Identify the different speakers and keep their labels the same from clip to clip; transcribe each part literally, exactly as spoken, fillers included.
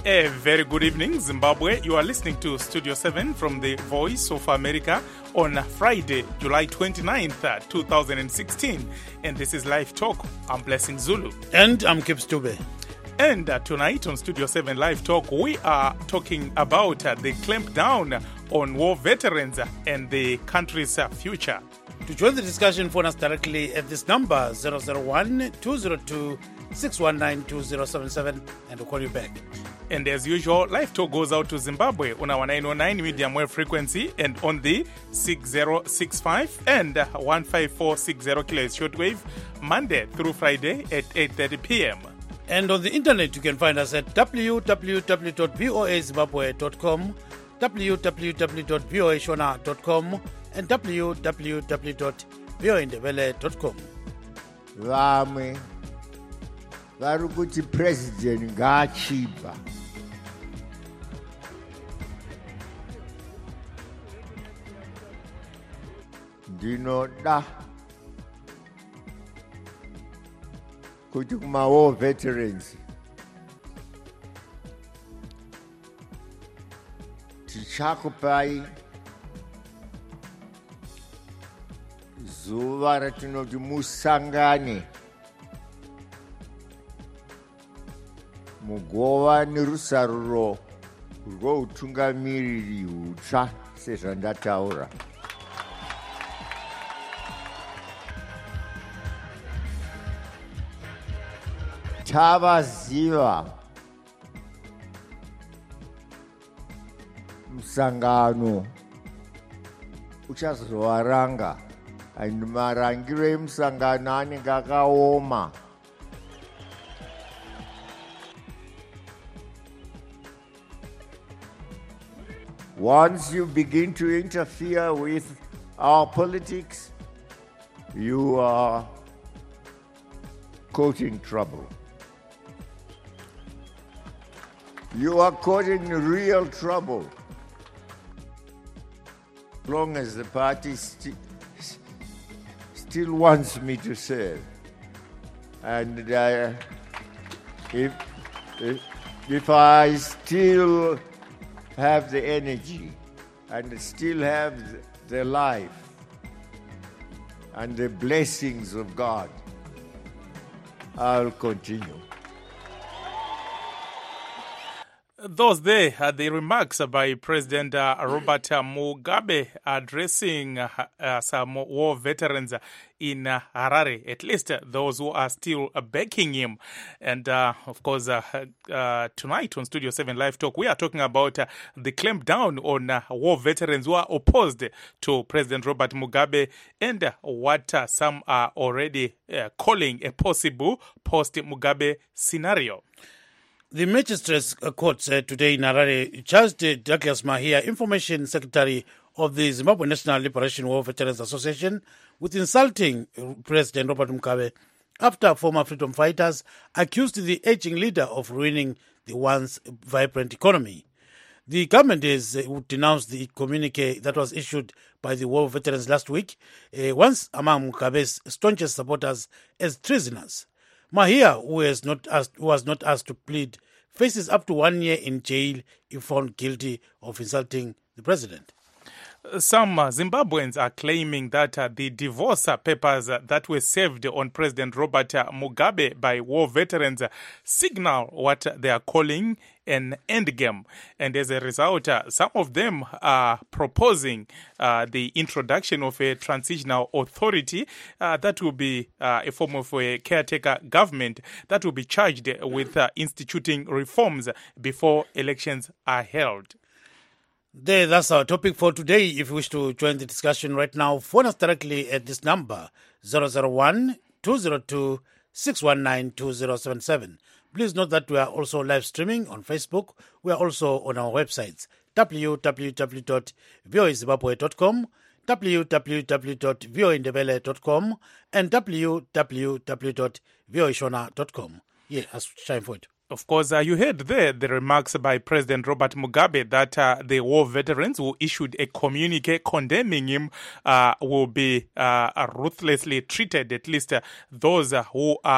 Speaker 1: A very good evening, Zimbabwe. You are listening to Studio seven from the Voice of America on Friday, July twenty-ninth, twenty sixteen. And this is Live Talk. I'm Blessing Zulu.
Speaker 2: And I'm Kip Stube.
Speaker 1: And uh, tonight on Studio seven Live Talk, we are talking about uh, the clampdown on war veterans and the country's uh, future.
Speaker 2: To join the discussion, phone us directly at this number, zero zero one, two zero two, six one nine, two zero seven seven, and we'll call you back.
Speaker 1: And as usual, Live Talk goes out to Zimbabwe on our nine oh nine medium wave frequency and on the six zero six five and one five four six zero kilohertz shortwave, Monday through Friday at eight thirty p.m.
Speaker 2: And on the internet, you can find us at w w w dot voa zimbabwe dot com, w w w dot voa shona dot com, and w w w dot voa ndebele dot com.
Speaker 3: Vamwe vari kuti president ngaachipa. Ndinoda kuti kuma war veterans tichakupai zuva ratinoti musangane mugova nerusaruro rwoutungamiriri hutsva sezvandataura. Tavaziva musangano uchazovaranga and marangiro emusangano anenge akaoma. Once you begin to interfere with our politics, you are causing trouble. You are causing real trouble. As long as the party sti- still wants me to serve. And uh, if, if, if I still have the energy and still have the life and the blessings of God, I'll continue.
Speaker 1: Those there are the remarks by President uh, Robert Mugabe addressing uh, uh, some war veterans in uh, Harare, at least uh, those who are still uh, backing him. And uh, of course, uh, uh, tonight on Studio seven Live Talk, we are talking about uh, the clampdown on uh, war veterans who are opposed to President Robert Mugabe and uh, what uh, some are already uh, calling a possible post-Mugabe scenario.
Speaker 2: The Magistrates Court uh, today in Harare charged uh, Douglas Mahia, Information Secretary of the Zimbabwe National Liberation War Veterans Association, with insulting President Robert Mugabe after former freedom fighters accused the aging leader of ruining the once vibrant economy. The government has uh, denounced the communique that was issued by the war veterans last week, uh, once among Mugabe's staunchest supporters, as treasonous. Mahia, who, has not asked, who was not asked to plead, faces up to one year in jail if found guilty of insulting the president.
Speaker 1: Some uh, Zimbabweans are claiming that uh, the divorce uh, papers uh, that were served on President Robert uh, Mugabe by war veterans uh, signal what they are calling an endgame. And as a result, uh, some of them are proposing uh, the introduction of a transitional authority uh, that will be uh, a form of a caretaker government that will be charged with uh, instituting reforms before elections are held.
Speaker 2: There, that's our topic for today. If you wish to join the discussion right now, phone us directly at this number, zero zero one, two zero two, six one nine, two zero seven seven. Please note that we are also live streaming on Facebook. We are also on our websites, w w w dot voa zimbabwe dot com, w w w dot voa ndebele dot com, and w w w dot voa shona dot com. Yeah, that's time for it.
Speaker 1: Of course, uh, you heard there the remarks by President Robert Mugabe that uh, the war veterans who issued a communique condemning him uh, will be uh, ruthlessly treated, at least uh, those uh, who are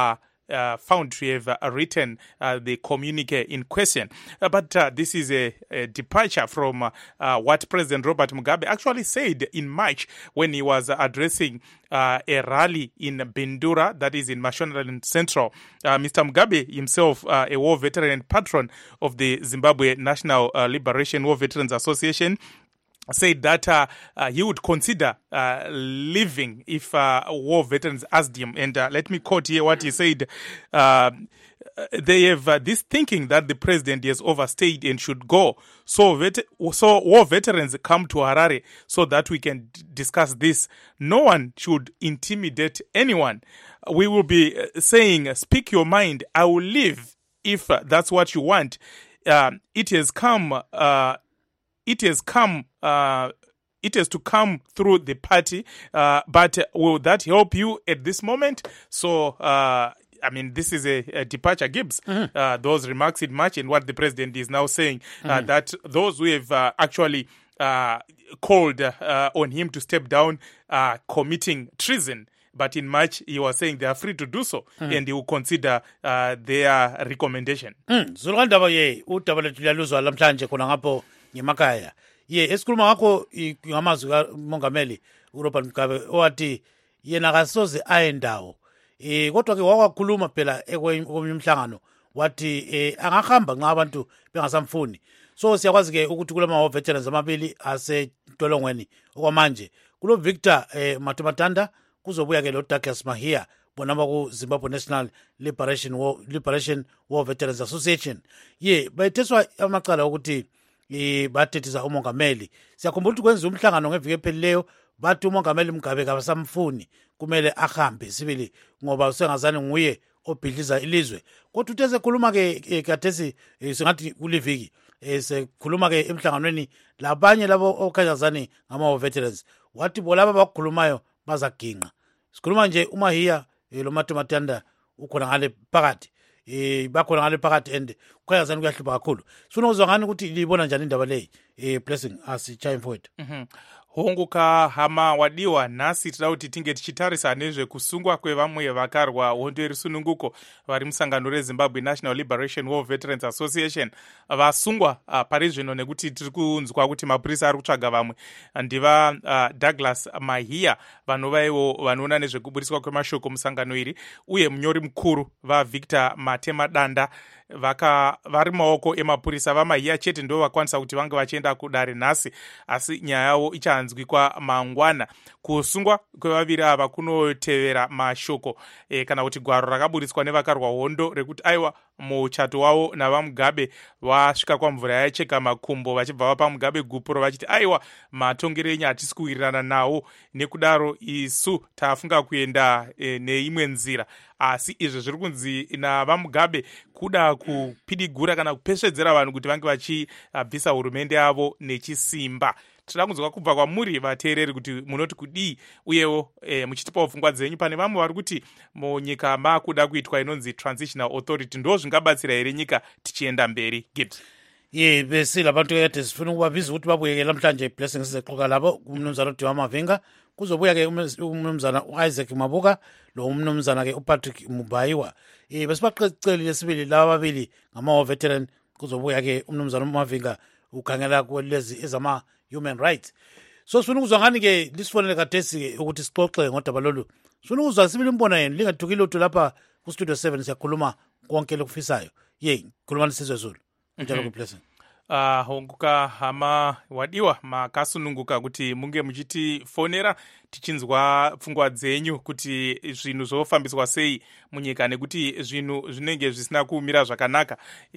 Speaker 1: uh, found to have uh, written uh, the communique in question. Uh, but uh, this is a, a departure from uh, uh, what President Robert Mugabe actually said in March when he was addressing uh, a rally in Bindura, that is in Mashonaland Central. Uh, Mister Mugabe himself, uh, a war veteran and patron of the Zimbabwe National uh, Liberation War Veterans Association, said that uh, uh, he would consider uh, leaving if uh, war veterans asked him. And uh, let me quote here what he said. Uh, they have uh, this thinking that the president has overstayed and should go. So, vet- so war veterans come to Harare so that we can d- discuss this. No one should intimidate anyone. We will be saying, speak your mind. I will leave if uh, that's what you want. Uh, it has come... Uh, It has come, uh, it has to come through the party, uh, but will that help you at this moment? So, uh, I mean, this is a, a departure, Gibbs. Mm-hmm. Uh, those remarks in March and what the president is now saying, uh, mm-hmm. that those who have uh, actually uh, called uh, on him to step down are committing treason. But in March, he was saying they are free to do so, mm. and he will consider uh, their recommendation.
Speaker 2: Zulukandaba ye udaba lethu liyaluzwa lamhlanje khona ngapho ngemakaya. Ye esikhuluma ngakho ngamazwi kaMongameli uRobert Mugabe owathi yena akasoze ayendawo. Eh kodwa ke wakwakhuluma phela ekwenye umhlangano wathi eh angahamba nxa abantu bengasamfuni. So siyakwazi ke ukuthi kulama war veterans amabili asetolongweni okwamanje kulo Victor eh Matumatanda kuzobuya ke lo Douglas Mahia bonaba ku Zimbabwe National Liberation War Liberation War Veterans Association. Ye bayetheswa amacala ukuthi eh bathethisa uMongameli. Siyakhumbula ukuthi kwenza umhlangano ngeviki ephelileyo bathi uMongameli Mugabe kabasamfuni kumele ahambe sibili ngoba usengazani nguye obhidliza ilizwe. Kodwa uthe sekhuluma ke kathesi singathi kuliviki sekhuluma ke emhlanganweni labanye labo okanyazani ngama veterans wathi bolaba bakhulumayo bazaginqa. Sikhuluma nje uMahia lo Matumatanda ukhona ngale phakathi eh bakhona ngale phakathi and kwayazana kuyahlupha kakhulu. Sifuna uzwa ngani ukuthi libona njani indaba leyi eh Blessing asichaye mfowethu.
Speaker 1: Mhm. Honguka hama wadiwa nhasi tida kuti tinge tichitarisa nezvekusungwa kwevamwe vakarwa hondo yerisununguko vari musangano reZimbabwe National Liberation War Veterans Association vasungwa uh, pari zvino nekuti tiri kunzwa kuti mapurisa ari kutsvaga vamwe ndiva uh, Douglas Mahia vanova ivo vanoona nezvekuburiswa kwemashoko musangano iri uye munyori mukuru vaVictor Matemadanda vaka vari maoko emapurisa vaMahia chete ndo vakwanisa kuti vange vachienda kudare nhasi asi nyaya yavo ichanzwikwa mangwana. Kusungwa kwevaviri ava kunotevera mashoko e, kana kuti gwaro rakaburiswa nevakarwa hondo rekuti aiwa muchato wavo navaMugabe vasvika kwamvura yaicheka makumbo vachibva vapa Mugabe gupuro vachiti aiwa matongero enyu hatisi kuwirirana nawo nekudaro isu tafunga kuenda e, neimwe nzira. Asi izvo zviri kunzi navaMugabe kuda kupidigura kana kupesvedzera vanhu kuti vange vachibvisa hurumende yavo nechisimba. Tinoda kunzwa kubva kwamuri vateereri kuti munoti kudii uyewo e, muchitipawo pfungwa dzenyu. Pane vamwe vari kuti munyika makuda kuitwa inonzi transitional authority ndo zvingabatsira here nyika tichienda mberi. Gibbs.
Speaker 2: Ye bese labantu kade sifuna ukubabiza ukuthi babuyeke lamhlanje Blessing sizeqoka labo umnumzana uDiwa Mavinga kuzobuya ke umnumzana uIsaac Mabuka lo umnumzana ke uPatrick Mubayiwa. Eh besibaqecelile lesibili laba babili ngama veteran kuzobuya ke umnumzana uMavinga ukhangela kwelezi ezama human rights. So sifuna ukuzwa ngani ke lisifonele kathesi ukuthi sixoxe ngodaba lolu. Sifuna ukuzwa sibili imbona yenu lingathukile uthu lapha ku Studio seven siyakhuluma konke lokufisayo. Ye khuluma nisizwe Zulu. Njalo ku Blessing.
Speaker 1: Uh, honguka hama wadiwa makasununguka kuti munge muchiti fonera tichinzwa pfungwa dzenyu kuti zvinhu zvofambiswa sei munyika nekuti zvinhu zvinenge zvisina kumira zvakanaka.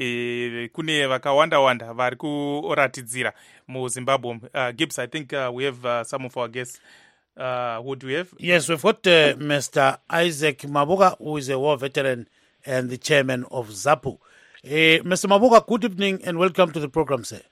Speaker 1: E, kune vakawanda wanda vari kuratidzira muZimbabwe. Uh, Gibbs, I think uh, we have uh, some of our guests. Uh, who do we have?
Speaker 2: Yes, we've got uh, Mister Isaac Mabuka, who is a war veteran and the chairman of ZAPU. Uh, Mister Mabuka, good evening and welcome to the program, sir.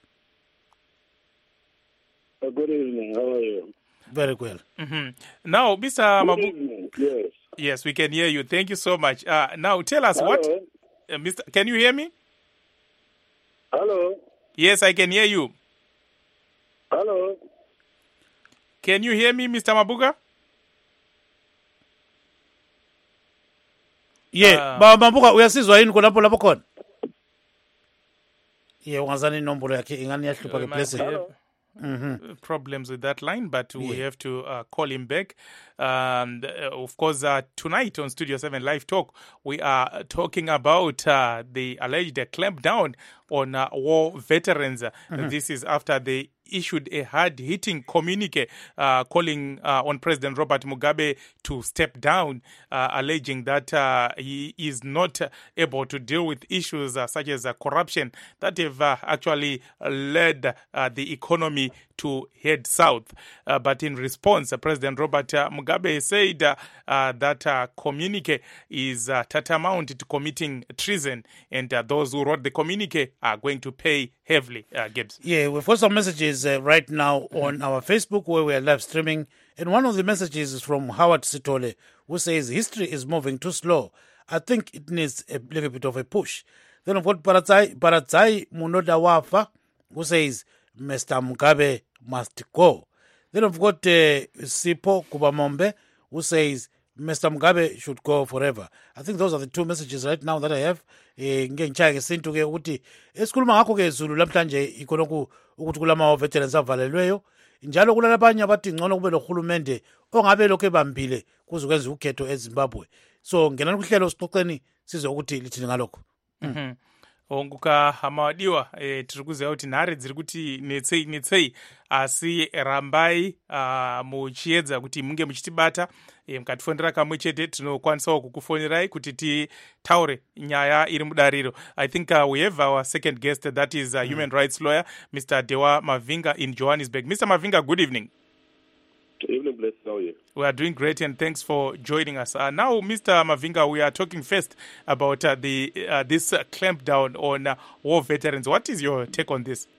Speaker 4: Uh, good evening. How are you?
Speaker 2: Very well.
Speaker 1: Mm-hmm. Now, Mister Mabuka.
Speaker 4: Yes.
Speaker 1: Yes, we can hear you. Thank you so much. Uh, now, tell us
Speaker 4: Hello.
Speaker 1: what, uh, Mister Can you hear me?
Speaker 4: Hello.
Speaker 1: Yes, I can hear you.
Speaker 4: Hello.
Speaker 1: Can you hear me, Mister Mabuka?
Speaker 2: Yeah,
Speaker 1: Uh,
Speaker 2: ba Mabuka uyasizwa yini khonapho lapho khona? Yeah, ungazani inombolo yakhe ingani yahlupha
Speaker 1: we
Speaker 2: ke
Speaker 1: might
Speaker 2: blessing.
Speaker 1: have
Speaker 2: Mhm.
Speaker 1: problems with that line, but we
Speaker 2: Yeah.
Speaker 1: have to uh, call him back. Um, th- uh, of course, uh, tonight on Studio seven Live Talk, we are talking about uh, the alleged clampdown on uh, war veterans. Uh, This is after they issued a hard-hitting communique uh, calling uh, on President Robert Mugabe to step down, uh, alleging that uh, he is not uh, able to deal with issues uh, such as uh, corruption that have uh, actually led uh, the economy to head south. Uh, but in response, uh, President Robert uh, Mugabe said uh, uh, that uh, communique is uh, tantamount to committing treason, and uh, those who wrote the communique are going to pay heavily. Uh, Gibbs.
Speaker 2: Yeah, we've got some messages uh, right now on our Facebook where we are live streaming. And one of the messages is from Howard Sitole, who says, history is moving too slow. I think it needs a little bit of a push. Then we've got Paratzai, Paratzai Munoda Wafa, who says, Mister Mugabe must go. Then we've got uh, Sipo Kubamombe, who says, Mister Mugabe should go forever. I think those are the two messages right now that I have. Eh, ngeke ngitshaya ngesintu ke ukuthi esikhuluma ngakho ke Zulu lamhlanje ikhona ukuthi kulama veterans avalelweyo njalo kulalabanye abathi ngcono kube lohulumende ongabe lokho ebambile kuze kwenza ukhetho eZimbabwe. So ngenani kuhlelo sixoxeni sizwe ukuthi lithini ngalokho.
Speaker 1: Mhm. onguka hamawadiwa e, tiri kuziva kuti nhare dziri kuti netsei netsei asi rambai uh, muchiedza kuti munge muchitibata e, mukatifonera kamwe chete tinokwanisawo kukufonirai kuti titaure nyaya iri mudariro. I think uh, we have our second guest, that is uh, human rights lawyer Mister Dewa Mavinga in Johannesburg. Mister Mavinga, good evening.
Speaker 4: Good evening, Bless. How are you?
Speaker 1: We are doing great, and thanks for joining us. Uh, now, Mister Mavinga, we are talking first about uh, the uh, this uh, clampdown on uh, war veterans. What is your take on this?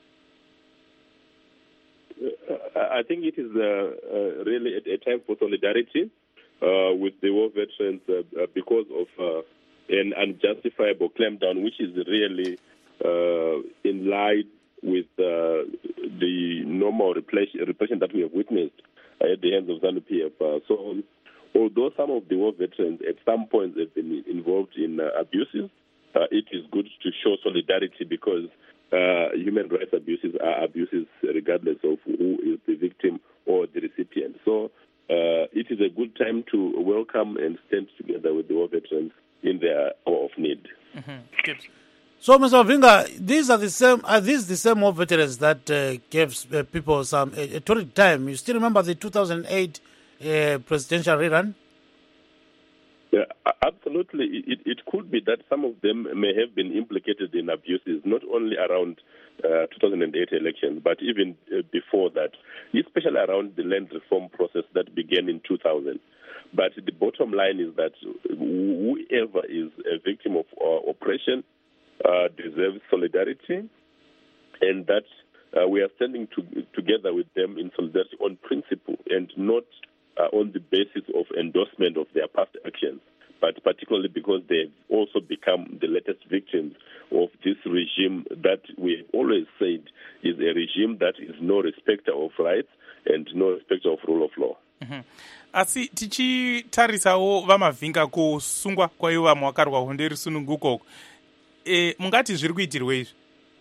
Speaker 4: Uh, I think it is uh, uh, really a, a time for solidarity uh, with the war veterans uh, uh, because of uh, an unjustifiable clampdown, which is really uh, in line with uh, the normal repression, repression that we have witnessed at the hands of ZANU P F. Uh, so, although some of the war veterans at some point have been involved in uh, abuses, uh, it is good to show solidarity because uh, human rights abuses are abuses regardless of who is the victim or the recipient. So, uh, it is a good time to welcome and stand together with the war veterans in their hour of need.
Speaker 1: Mm-hmm. Good.
Speaker 2: So, Mister Mavinga, these are the same. Are these the same war veterans that uh, gave uh, people some a, a torrid time? You still remember the two thousand eight uh, presidential rerun?
Speaker 4: Yeah, absolutely. It, it could be that some of them may have been implicated in abuses, not only around uh, two thousand eight elections, but even uh, before that, especially around the land reform process that began in two thousand. But the bottom line is that whoever is a victim of uh, oppression Uh, deserves solidarity, and that uh, we are standing to, together with them in solidarity on principle and not uh, on the basis of endorsement of their past actions, but particularly because they've also become the latest victims of this regime that we have always said is a regime that is no respecter of rights and no respecter of rule of law.
Speaker 1: Mm-hmm. Asi tichitarisawo vamavhinga kusungwa kwaivo vamwe vakarwa hondo risununguko e, mungati zviri kuitirwa izvi?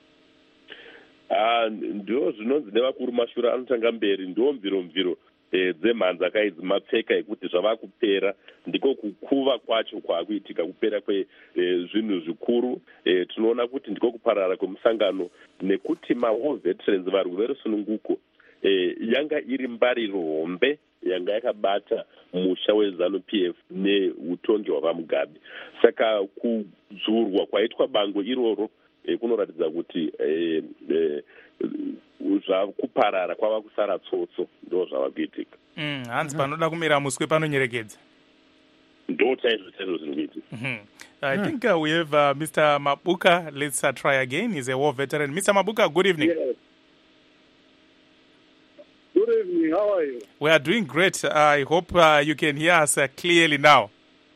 Speaker 4: Uh, ndo zvinonzi nevakuru mashura anotanga mberi ndo mviro mviro e, dzemhanza kaidzi mapfeka ekuti zvava kupera ndiko kukuva kwacho kwaakuitika kupera kwezvinhu e, zvikuru e, tinoona kuti ndiko kuparara kwemusangano nekuti ma-war veterans varwi verusununguko e, yanga iri mbariro hombe yanga yakabata musha wezanu P F neutongi hwavamugabe. Saka kudzurwa kwaitwa bango iroro e, kunoratidza kuti e, e, zvakuparara kwava kusara tsotso ndo zvava kuitika.
Speaker 1: Mm, hanzi panoda kumera muswe panonyerekedza.
Speaker 4: Ndo chaizvo chaizvo zviri kuitika.
Speaker 1: Mm-hmm. I mm. think uh, we have uh, Mister Mabuka. Let's uh, try again. He's a war veteran. Mister Mabuka, good evening.
Speaker 4: Yes.
Speaker 5: Good evening. How are you?
Speaker 1: We are doing great. Uh, I hope uh, you can hear us uh, clearly now.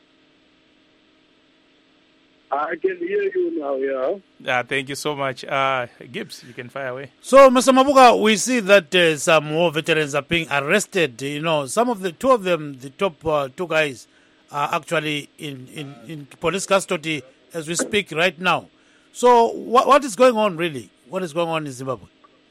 Speaker 5: I can hear you now, yeah.
Speaker 1: Uh, thank you so much. Uh, Gibbs, you can fire away.
Speaker 2: So, Mister Mabuka, we see that uh, some war veterans are being arrested. You know, some of the two of them, the top uh, two guys, are actually in, in, in police custody as we speak right now. So what, what is going on really? What is going on in Zimbabwe?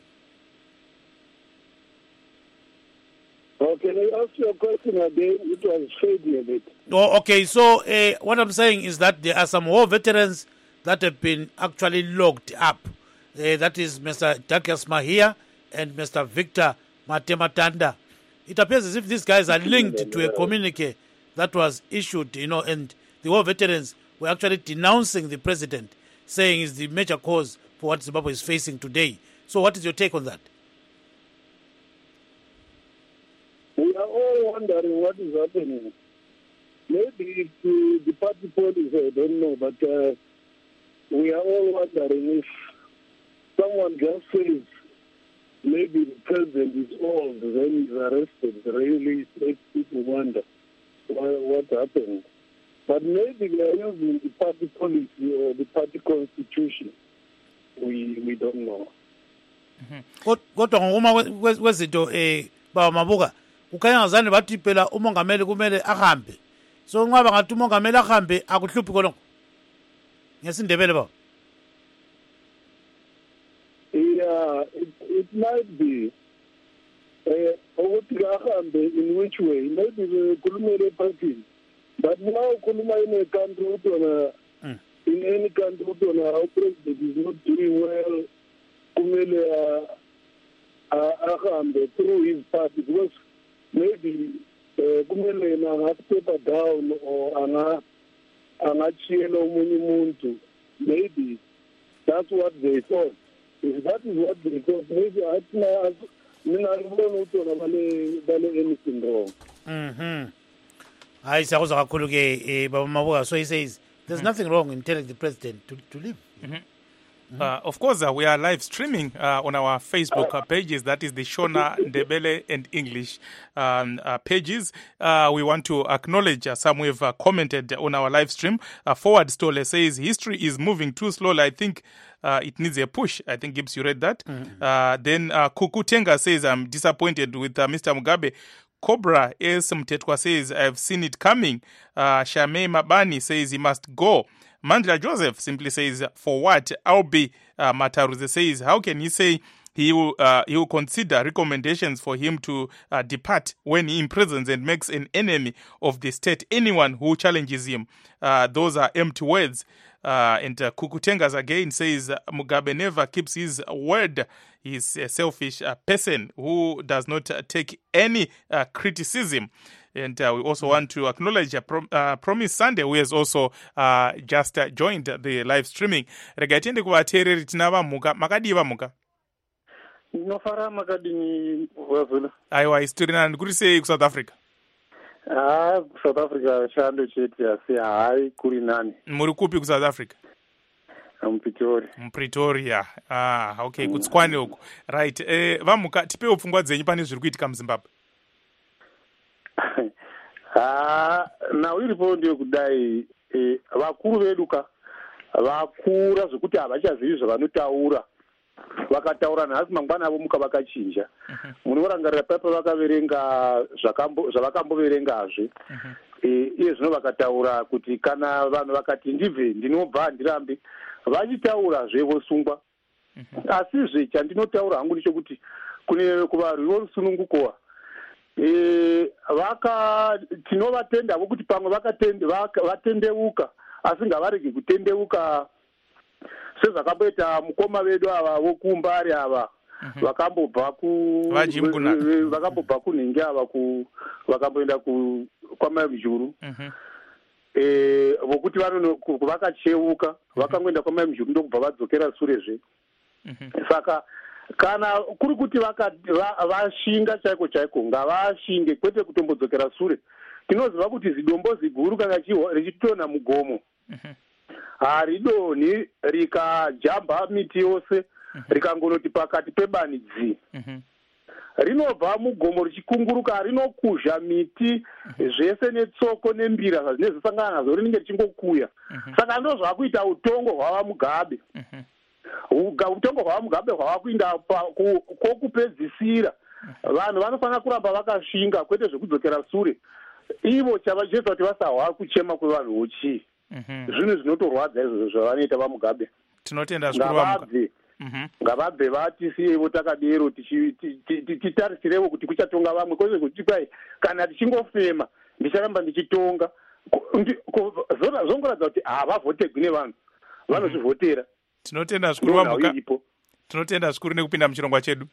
Speaker 5: Oh, can I ask you a question again? It was fading a bit.
Speaker 2: Oh, okay, so uh, what I'm saying is that there are some war veterans that have been actually locked up. Uh, that is Mister Douglas Mahia and Mister Victor Matematanda. It appears as if these guys are linked to a communique that was issued, you know, and the war veterans were actually denouncing the president, saying is the major cause for what Zimbabwe is facing today. So what is your take on that?
Speaker 5: We are all wondering what is happening. Maybe it's uh, the party policy, I don't know, but uh, we are all wondering if someone just says maybe the president is old, then he's arrested. It really makes people wonder what, what happened. But maybe they are using the party policy or the party constitution. We we don't know.
Speaker 2: Kodwa ngoma kwezinto eh baba Mabuka ukhanya ngazani bathi phela umongameli kumele ahambe. So ngaba ngathi umongameli ahambe akuhluphi konke. Ngesindebele baba.
Speaker 5: Yeah, it, it might be. Ukuthi ahambe in which way? Maybe the kulumele party. But now kuluma in a country utona mm. in any country utona our president is not doing well. Kumele ahambe through his party because maybe kumele na step down or anga angachiyela omunye umuntu. Maybe that's what they thought. If that is what they thought, maybe atina mina ngibona utona bale bale anything wrong.
Speaker 2: Mhm. Hayi siyakuzwa kakhulu ke baba Mabuka. So he says there's mm-hmm. nothing wrong in telling the president to to leave.
Speaker 1: Mm-hmm. Uh, of course, uh, we are live streaming uh, on our Facebook uh, pages. That is the Shona, Ndebele, and English um, uh, pages. Uh, we want to acknowledge uh, some who have uh, commented on our live stream. Uh, Forward Stoller says, history is moving too slowly. I think uh, it needs a push. I think, Gibbs, you read that. Mm-hmm. Uh, then uh, Kuku Tenga says, I'm disappointed with uh, Mister Mugabe. Cobra S. Mtetwa says, I've seen it coming. Uh, Shame Mabani says, he must go. Mandla Joseph simply says, for what? Albi uh, Mataruze says, how can he say he will, uh, he will consider recommendations for him to uh, depart when he imprisons and makes an enemy of the state anyone who challenges him? Uh, those are empty words. Uh, and uh, Kukutengas again says, Mugabe never keeps his word. He's a selfish uh, person who does not uh, take any uh, criticism. And uh, we also want to acknowledge uh, Prom- uh, Promise Sunday, who has also uh, just uh, joined the live streaming. Regatende kuvateereri tinava muka makadiva muka
Speaker 6: nofara makadini wazula
Speaker 1: aiwa histori nani kuri sei ku South Africa?
Speaker 6: Ah, South Africa chando chete asi hai kuri nani.
Speaker 1: Muri kupi ku South Africa?
Speaker 6: Mpretoria.
Speaker 1: Mpretoria. Ah, okay, kutswane uko. Right. Eh vamuka tipewo pfungwa dzenyu pane zviri kuitika muZimbabwe.
Speaker 6: Ah, na iripo ndiyo kudai eh vakuru vedu ka vakura zvokuti havachazivi zvavanotaura. Vakataura nhasi mangwana avo muka vakachinja. Munorangarira papa vakaverenga zvakambo zvavakamboverengazve. Eh iye zvino vakataura kuti kana vanhu vakati ndibve ndinobva ndirambe vachitaura zvevosungwa. Asi zve chandinotaura hangu ndichokuti kune kuvarwi vorusununguko eh vaka tinovatenda vokuti pamwe vakatende vatendeuka asi ngavarege kutendeuka sezvakamboita mukoma vedu ava vokumbari ava vakambobva ku vakambobva kunhingi ava ku vakamboenda ku kwamai mujuru eh vokuti vanono vakacheuka vakangoenda kwamai mujuru ndokubva vadzokera surezve. Saka kana kuri kuti vashinga chaiko chaiko ngavashinge kwete kutombodzokera sure. Tinoziva kuti zidombo ziguru kana richitona mugomo haridonhi rikajamba miti yose rikangonoti pakati pebani dzi rinobva mugomo richikunguruka rinokuzha miti zvese netsoko nembira zvazvinezvisangana nazvo rinenge richingokuya. Saka ndo zvakuita utongo hwava Mugabe. Utongo hwava Mugabe hwava kuinda kokupedzisira. Vanhu vanofanira kuramba vakashinga kwete zvekudzokera sure. ivo chava chinoita kuti vasahwa kuchema kwevanhu uchi zvinhu zvinotorwadza izvozvo zvavanoita vamugabe.
Speaker 1: Tinotenda zvikuru
Speaker 6: ngavabve ngavabve vatisiyevo takadero titaritsirevo kuti kuchatonga vamwe kwete kuti kwai kana tichingofema ndicharamba ndichitonga zongoratidza kuti havavhotegwi nevanhu vanozvivhotera.
Speaker 1: Tinotenda zvikuru vamuka tinotenda zvikuru nekupinda muchirongwa chedu.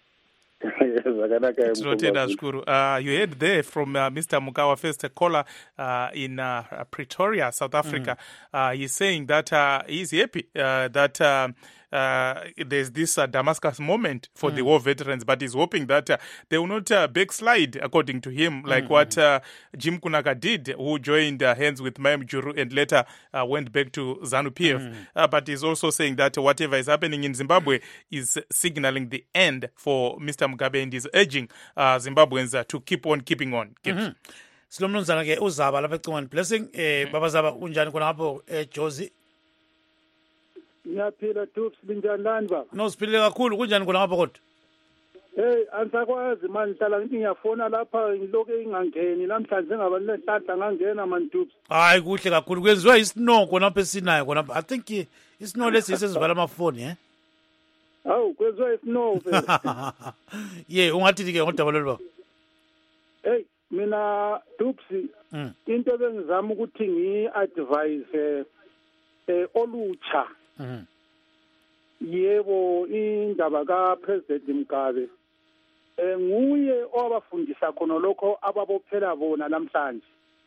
Speaker 1: Tinotenda zvikuru. Uh, you heard there from uh, Mister Mukawa, first caller uh, in uh, Pretoria, South Africa. Mm. Uh, he's saying that uh, he's happy uh, that uh, uh, there's this uh, Damascus moment for mm. the war veterans, but he's hoping that uh, they will not uh, backslide, according to him, like mm. what uh, Jim Kunaka did, who joined uh, hands with Mayam Juru and later uh, went back to ZANU-P F. Mm. Uh, but he's also saying that whatever is happening in Zimbabwe is signaling the end for Mister Mugabe, and is urging uh, Zimbabweans uh, to keep on keeping on.
Speaker 2: Mm-hmm. Silomnumzana ke uzaba lapha ecingweni blessing eh baba zaba unjani khona lapho eh Jozi?
Speaker 5: Ngiyaphila Dubs linjani lani baba?
Speaker 2: No siphile kakhulu kunjani khona lapho kodwa?
Speaker 5: Hey ansakwazi manje hlala ngithi ngiyafona lapha ngiloke ingangeni namhlanje ngabantu lehlahla ngangena man Dubs.
Speaker 2: Hayi kuhle kakhulu kwenziwa isnow khona lapha esinayo khona. I think isnow lesi sesivala amafoni eh.
Speaker 5: Awu kwenziwa isnow phela.
Speaker 2: Yeah ungathi ke ngodaba lolu baba.
Speaker 5: Hey mina Dubs
Speaker 2: mm.
Speaker 5: into bengizama ukuthi ngi-advise eh olutsha
Speaker 2: mm.
Speaker 5: yebo indaba kaPresident Mugabe eh nguye owabafundisa khona lokho ababophela bona namhlanje.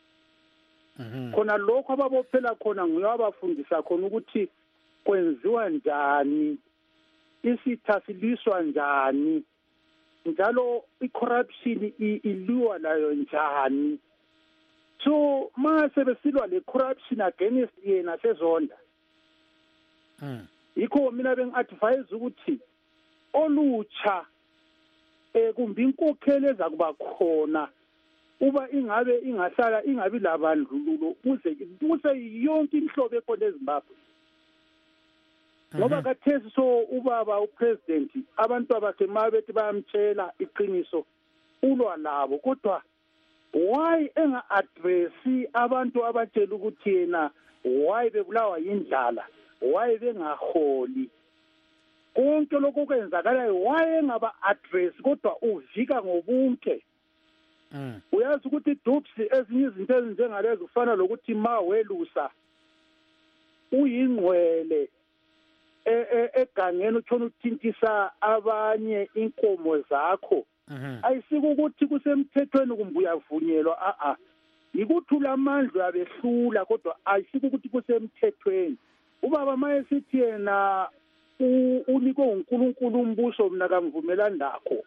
Speaker 2: Mhm.
Speaker 5: Khona lokho ababophela khona nguye abafundisa khona ukuthi kwenziwa njani, isitha siliswa njani, njalo i-corruption iliwa layo njani. So mase besilwa le corruption against yena sezonda.
Speaker 2: Mm.
Speaker 5: Yikho mina bengi-advise ukuthi olutsha eh kumbe inkokhelo ezakuba khona uba ingabe ingahlala ingabi labandlululo uze kuse yonke inhlobo ekhona eZimbabwe. Ngoba kathesi so ubaba upresident abantu abasemabethi bayamtshela iqiniso ulwa labo kodwa why enga-addressi abantu abatshela ukuthi yena why bebulawa yindlala, why bengaholi, konke lokho kwenzakalayo why engaba-address kodwa uvika ngobunke.
Speaker 2: Mm.
Speaker 5: Uyazi ukuthi Dubs ezinye izinto ezinjengalezo kufana lokuthi ma welusa uyingcwele egangeni utshona uthintisa abanye inkomo zakho. Ayisiko ukuthi kusemthethweni kumbe uyavunyelwa a a yikuthi ulamandla abehlula kodwa ayisiko ukuthi kusemthethweni. Ubaba mayesithi yena unikwe uNkulunkulu umbuso mina kamvumelani nakho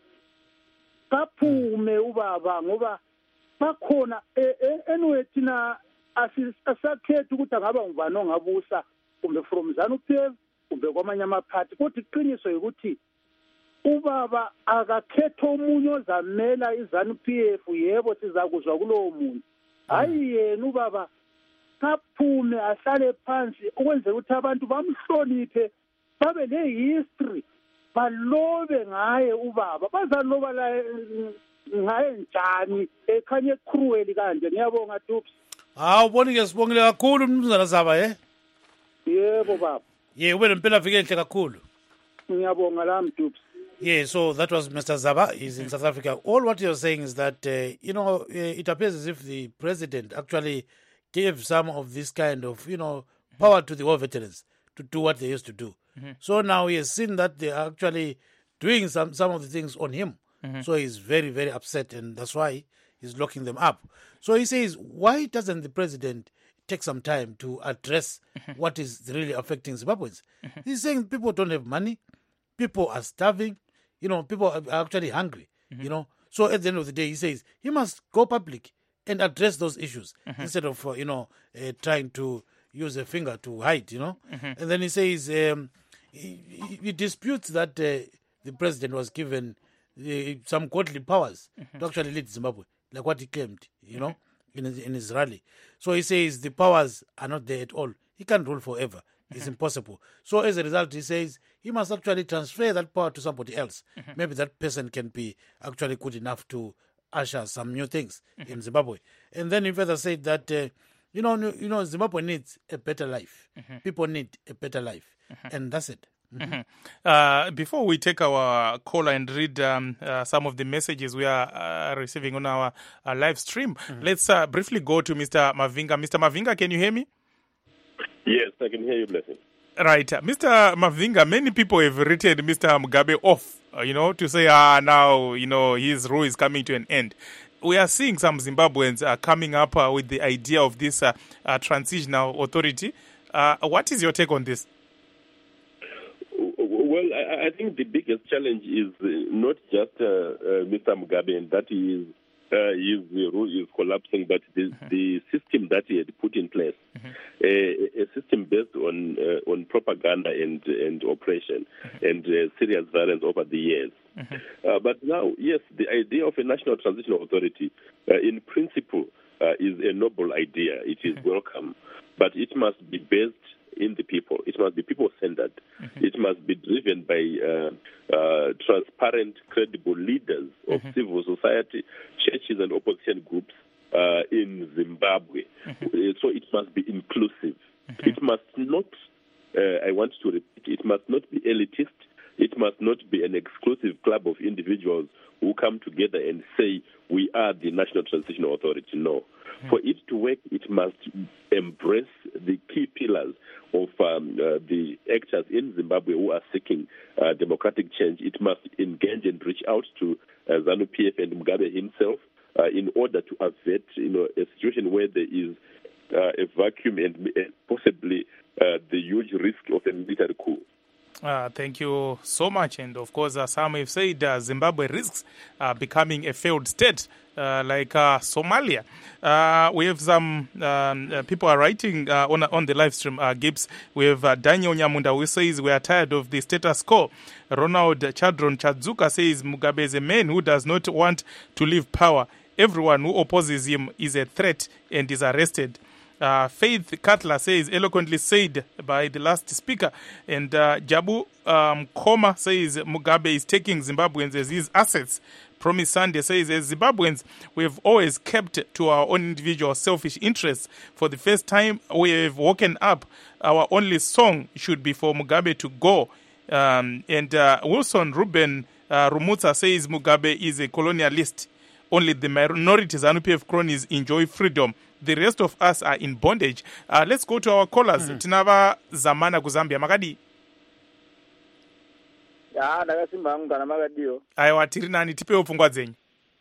Speaker 5: kaphume ubaba ngoba bakhona anyway thina asisakhetha ukuthi angaba ngubani ongabusa kumbe from ZANU-P F kumbe kwamanye amaphathi kodwa iqiniso ukuthi ubaba akakhetha omunye ozamela iZANU-P F yebo sizakuzwa kulowo muntu hayi yena ubaba kaphume ahlale phansi ukwenzela ukuthi abantu bamhloniphe babe le-history balobe ngaye ubaba bazaloba la ngaye njani ekhanye cruel kanje. Ngiyabonga Dubs.
Speaker 2: Hawu ubonike sibongile kakhulu mnumzana Zaba eh?
Speaker 5: Yebo baba.
Speaker 2: Yeah ube lempela viki enhle kakhulu.
Speaker 5: Ngiyabonga lami Dubs.
Speaker 2: Yeah, so that was Mister Zaba. He's in South Africa. All what you're saying is that, uh, you know, uh, it appears as if the president actually gave some of this kind of, you know, power to the war veterans to do what they used to do. Mm-hmm. So now he has seen that they are actually doing some, some of the things on him. Mm-hmm. So he's very, very upset, and that's why he's locking them up. So he says, why doesn't the president take some time to address mm-hmm. what is really affecting Zimbabweans? Mm-hmm. He's saying people don't have money, people are starving, you know, people are actually hungry, mm-hmm. you know. So at the end of the day, he says he must go public and address those issues mm-hmm. instead of, uh, you know, uh, trying to use a finger to hide, you know. Mm-hmm. And then he says um, he, he disputes that uh, the president was given uh, some godly powers mm-hmm. to actually lead Zimbabwe, like what he claimed, you know, in his, in his rally. So he says the powers are not there at all. He can't rule forever. It's mm-hmm. impossible. So as a result, he says he must actually transfer that power to somebody else. Mm-hmm. Maybe that person can be actually good enough to usher some new things mm-hmm. in Zimbabwe. And then he further said that, uh, you know, you know, Zimbabwe needs a better life. Mm-hmm. People need a better life. Mm-hmm. And that's it. Mm-hmm.
Speaker 1: Mm-hmm. Uh, before we take our caller and read um, uh, some of the messages we are uh, receiving on our uh, live stream, mm-hmm. let's uh, briefly go to Mister Mavinga. Mister Mavinga, can you hear me?
Speaker 4: Yes, I can hear you, Blessing.
Speaker 1: Right. Mister Mavinga, many people have written Mister Mugabe off, uh, you know, to say, ah, now, you know, his rule is coming to an end. We are seeing some Zimbabweans uh, coming up uh, with the idea of this uh, uh, transitional authority. Uh, what is your take on this?
Speaker 4: Well, I, I think the biggest challenge is uh, not just uh, uh, Mister Mugabe, and that is uh, his rule is collapsing, but the, mm-hmm. the system that he had put in place, mm-hmm. a, a system based on uh, on propaganda and and oppression mm-hmm. and uh, serious violence over the years. Mm-hmm. Uh, but now, yes, the idea of a national transitional authority, uh, in principle, uh, is a noble idea. It is mm-hmm. welcome, but it must be based in the people. It must be people-centered. Mm-hmm. It must be driven by uh, uh, transparent, credible leaders of mm-hmm. civil society, churches and opposition groups uh, in Zimbabwe. Mm-hmm. So it must be inclusive. Mm-hmm. It must not, uh, I want to repeat, it must not be elitist. It must not be an exclusive club of individuals who come together and say, we are the National Transitional Authority. No. Mm-hmm. For it to work, it must embrace the key pillars of um, uh, the actors in Zimbabwe who are seeking uh, democratic change. It must engage and reach out to uh, ZANU-P F and Mugabe himself uh, in order to avert, you know, a situation where there is uh, a vacuum and uh, possibly uh, the huge risk of a military coup.
Speaker 1: Uh, thank you so much. And of course, uh, some have said uh, Zimbabwe risks uh, becoming a failed state uh, like uh, Somalia. Uh, we have some um, uh, people are writing uh, on on the live stream, uh, Gibbs. We have uh, Daniel Nyamunda who says we are tired of the status quo. Ronald Chadron Chadzuka says Mugabe is a man who does not want to leave power. Everyone who opposes him is a threat and is arrested. Uh, Faith Cutler says, eloquently said by the last speaker. And uh, Jabu um, Koma says Mugabe is taking Zimbabweans as his assets. Promise Sunday says, as Zimbabweans, we have always kept to our own individual selfish interests. For the first time, we have woken up. Our only song should be for Mugabe to go. Um, and uh, Wilson Ruben uh, Rumutsa says Mugabe is a colonialist. Only the minorities and ZANU-P F cronies enjoy freedom. The rest of us are in bondage. Uh, let's go to our callers. Mm. Tinava Zamana Kuzambia. Makadi.
Speaker 7: Ya, ndakasimba hangu kana makadiyo.
Speaker 1: Aiwa, tiri nani tipeo pfungwa dzenyu.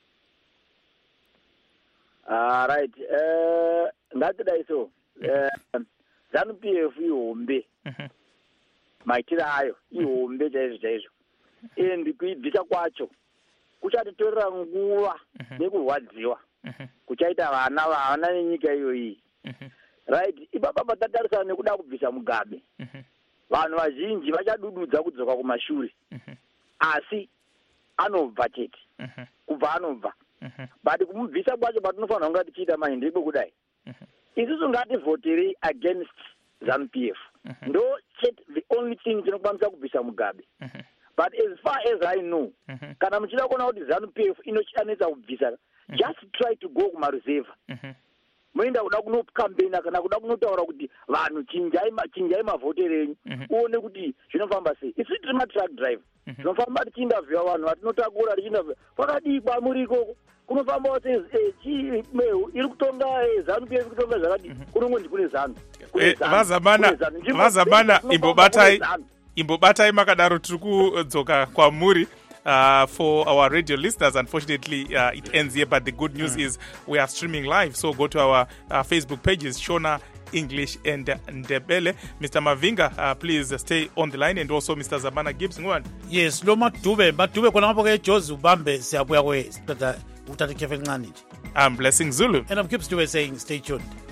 Speaker 7: Ah, right. Eh, ngatidai so. Eh, ZANU-P F ihombe. Mhm. Maitira ayo ihombe chaizvo chaizvo. And kuidzisa kwacho kuchatitorera nguva nekurwadziwa. Kuchaita vana vana nenyika iyoyi. Right, ipapa patatarisana nekuda kubvisa Mugabe. Vanhu vazhinji vachadududza kudzoka kumashure. Asi anobva chete. Kubva anobva. But kumubvisa kwacho patinofanira kunga tichiita manje ndiko kudai. Isusu ngativhoterei against ZANU-P F. Ndo chete the only thing tinokwanisa kubvisa Mugabe. But as far as I know, kana muchida kuona kuti ZANU-P F inochanetsa kubvisa, just try to go kumaruzeva. Muenda kuda kunokampena kana kuda kunotaura kuti vanhu chinjai chinjai mavhotere enyu uone kuti zvinofamba sei. Isi tiri matruck drive. Tinofamba tichindavhiwa vanhu vatinotakura tichindavhiwa. Pakadikwa muri ikoko kunofamba sei chi iri kutonga ZANU-P F kutonga zvakadi kunongondi kune ZANU.
Speaker 1: Vazamana vazamana imbobatai imbobatai makadaro tiri kudzoka kwamuri. Uh, for our radio listeners, unfortunately, uh, it ends here. But the good news mm. is we are streaming live. So go to our uh, Facebook pages, Shona English and uh, Ndebele. Mister Mavinga, uh, please stay on the line, and also Mister Zamana Gibbs.
Speaker 2: Yes, Loma Tube, but Tube Konamoke Jos Ubambe, Siabwe, but uh,
Speaker 1: I'm Blessing Zulu.
Speaker 2: And I'm Gibbs Tube saying, stay tuned.